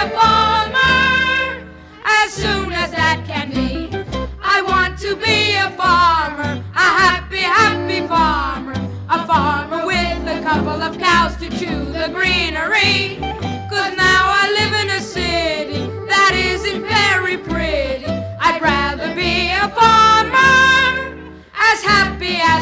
a farmer as soon as that can be. I want to be a farmer, a happy, happy farmer, a farmer with a couple of cows to chew the greenery. 'Cause now I live in a city that isn't very pretty. I'd rather be a farmer as happy as